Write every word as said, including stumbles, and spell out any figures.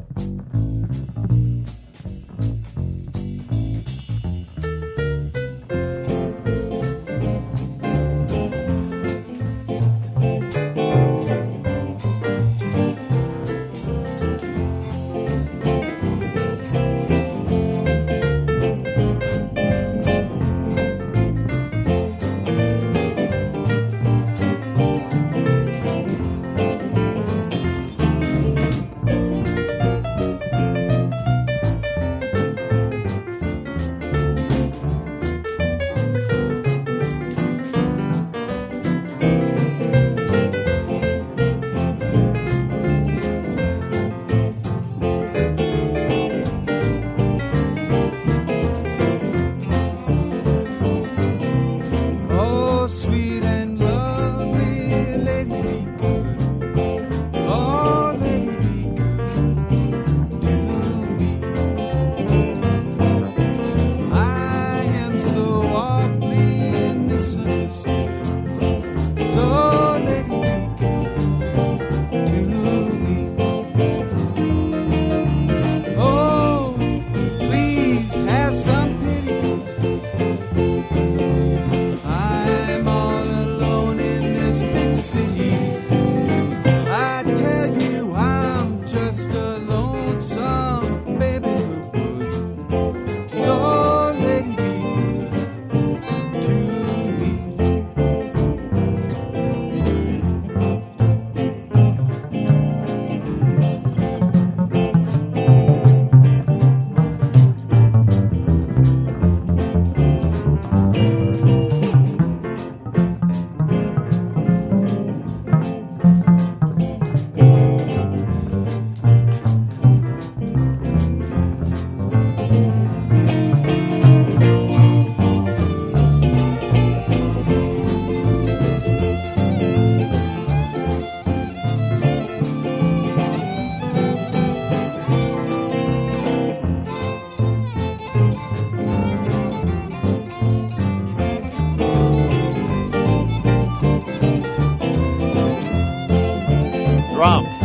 Sweet and lovely lady, be good. Oh, lady, be good to me. I am so awfully misunderstood. So, lady, be good to me. Oh, please have some pity. I tell you I'm just a lonesome baby who would. So lady, be good to me. Drums.